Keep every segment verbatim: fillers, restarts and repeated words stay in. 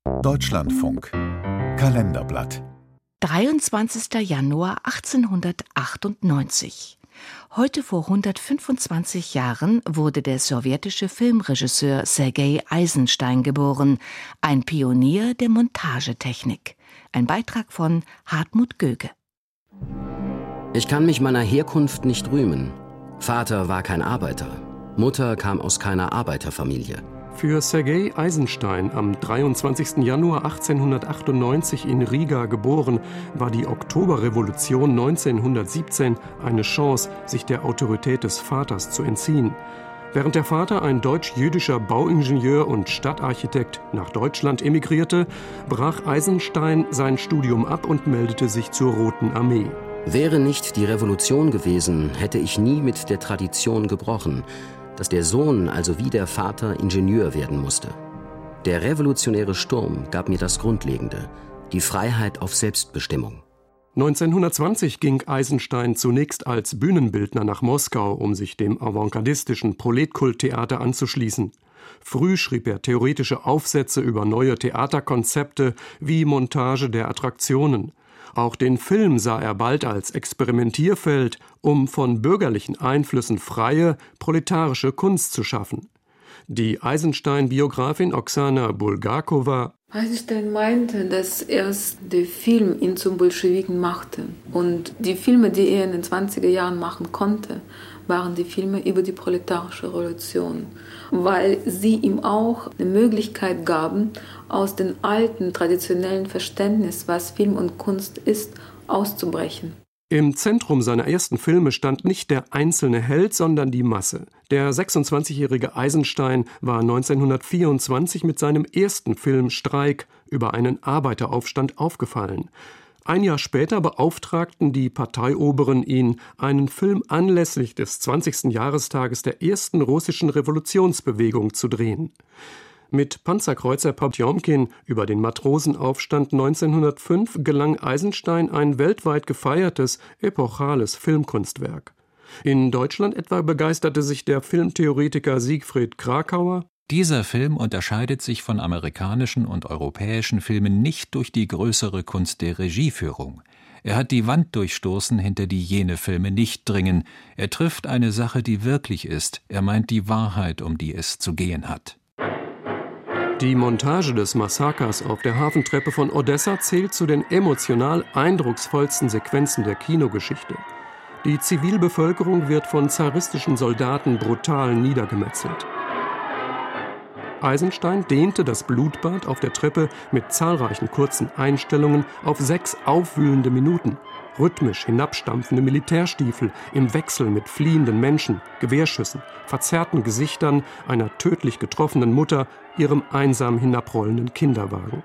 Deutschlandfunk Kalenderblatt dreiundzwanzigster Januar achtzehnhundertachtundneunzig. Heute vor hundertfünfundzwanzig Jahren wurde der sowjetische Filmregisseur Sergei Eisenstein geboren, ein Pionier der Montagetechnik. Ein Beitrag von Hartmut Göge. Ich kann mich meiner Herkunft nicht rühmen. Vater war kein Arbeiter. Mutter kam aus keiner Arbeiterfamilie. Für Sergei Eisenstein, am dreiundzwanzigsten Januar achtzehnhundertachtundneunzig in Riga geboren, war die Oktoberrevolution neunzehnhundertsiebzehn eine Chance, sich der Autorität des Vaters zu entziehen. Während der Vater, ein deutsch-jüdischer Bauingenieur und Stadtarchitekt, nach Deutschland emigrierte, brach Eisenstein sein Studium ab und meldete sich zur Roten Armee. Wäre nicht die Revolution gewesen, hätte ich nie mit der Tradition gebrochen, dass der Sohn, also wie der Vater, Ingenieur werden musste. Der revolutionäre Sturm gab mir das Grundlegende, die Freiheit auf Selbstbestimmung. neunzehnhundertzwanzig ging Eisenstein zunächst als Bühnenbildner nach Moskau, um sich dem avantgardistischen Proletkulttheater anzuschließen. Früh schrieb er theoretische Aufsätze über neue Theaterkonzepte wie Montage der Attraktionen. Auch den Film sah er bald als Experimentierfeld, um von bürgerlichen Einflüssen freie, proletarische Kunst zu schaffen. Die Eisenstein-Biografin Oksana Bulgakova: Eisenstein meinte, dass erst der Film ihn zum Bolschewiken machte. Und die Filme, die er in den zwanziger Jahren machen konnte, waren die Filme über die proletarische Revolution, weil sie ihm auch eine Möglichkeit gaben, aus dem alten, traditionellen Verständnis, was Film und Kunst ist, auszubrechen. Im Zentrum seiner ersten Filme stand nicht der einzelne Held, sondern die Masse. Der sechsundzwanzigjährige Eisenstein war neunzehnhundertvierundzwanzig mit seinem ersten Film Streik über einen Arbeiteraufstand aufgefallen. Ein Jahr später beauftragten die Parteioberen ihn, einen Film anlässlich des zwanzigsten Jahrestages der ersten russischen Revolutionsbewegung zu drehen. Mit Panzerkreuzer Potjomkin über den Matrosenaufstand neunzehnhundertfünf gelang Eisenstein ein weltweit gefeiertes, epochales Filmkunstwerk. In Deutschland etwa begeisterte sich der Filmtheoretiker Siegfried Krakauer: Dieser Film unterscheidet sich von amerikanischen und europäischen Filmen nicht durch die größere Kunst der Regieführung. Er hat die Wand durchstoßen, hinter die jene Filme nicht dringen. Er trifft eine Sache, die wirklich ist. Er meint die Wahrheit, um die es zu gehen hat. Die Montage des Massakers auf der Hafentreppe von Odessa zählt zu den emotional eindrucksvollsten Sequenzen der Kinogeschichte. Die Zivilbevölkerung wird von zaristischen Soldaten brutal niedergemetzelt. Eisenstein dehnte das Blutbad auf der Treppe mit zahlreichen kurzen Einstellungen auf sechs aufwühlende Minuten. Rhythmisch hinabstampfende Militärstiefel im Wechsel mit fliehenden Menschen, Gewehrschüssen, verzerrten Gesichtern einer tödlich getroffenen Mutter, ihrem einsam hinabrollenden Kinderwagen.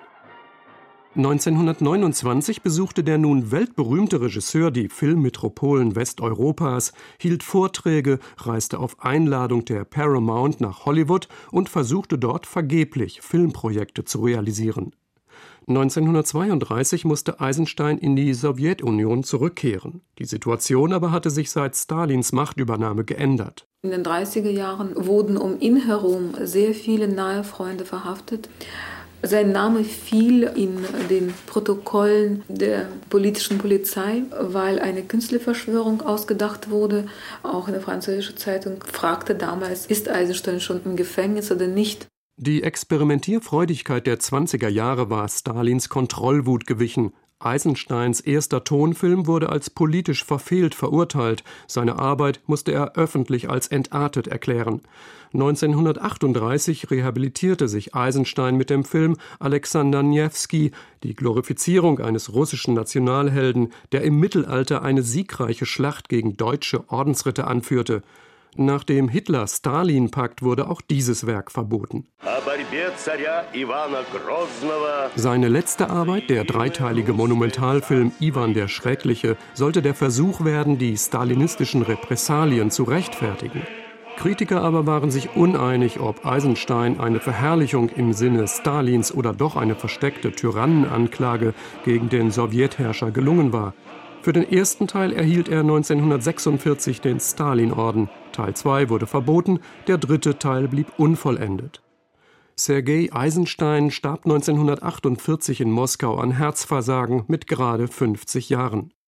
neunzehnhundertneunundzwanzig besuchte der nun weltberühmte Regisseur die Filmmetropolen Westeuropas, hielt Vorträge, reiste auf Einladung der Paramount nach Hollywood und versuchte dort vergeblich Filmprojekte zu realisieren. neunzehnhundertzweiunddreißig musste Eisenstein in die Sowjetunion zurückkehren. Die Situation aber hatte sich seit Stalins Machtübernahme geändert. In den dreißiger Jahren wurden um ihn herum sehr viele nahe Freunde verhaftet. Sein Name fiel in den Protokollen der politischen Polizei, weil eine Künstlerverschwörung ausgedacht wurde. Auch eine französische Zeitung fragte damals, ist Eisenstein schon im Gefängnis oder nicht? Die Experimentierfreudigkeit der zwanziger Jahre war Stalins Kontrollwut gewichen. Eisensteins erster Tonfilm wurde als politisch verfehlt verurteilt. Seine Arbeit musste er öffentlich als entartet erklären. neunzehnhundertachtunddreißig rehabilitierte sich Eisenstein mit dem Film Alexander Newski, die Glorifizierung eines russischen Nationalhelden, der im Mittelalter eine siegreiche Schlacht gegen deutsche Ordensritter anführte. Nach dem Hitler-Stalin-Pakt wurde auch dieses Werk verboten. Seine letzte Arbeit, der dreiteilige Monumentalfilm Iwan der Schreckliche, sollte der Versuch werden, die stalinistischen Repressalien zu rechtfertigen. Kritiker aber waren sich uneinig, ob Eisenstein eine Verherrlichung im Sinne Stalins oder doch eine versteckte Tyrannenanklage gegen den Sowjetherrscher gelungen war. Für den ersten Teil erhielt er neunzehnhundertsechsundvierzig den Stalin-Orden. Teil zwei wurde verboten, der dritte Teil blieb unvollendet. Sergei Eisenstein starb neunzehnhundertachtundvierzig in Moskau an Herzversagen mit gerade fünfzig Jahren.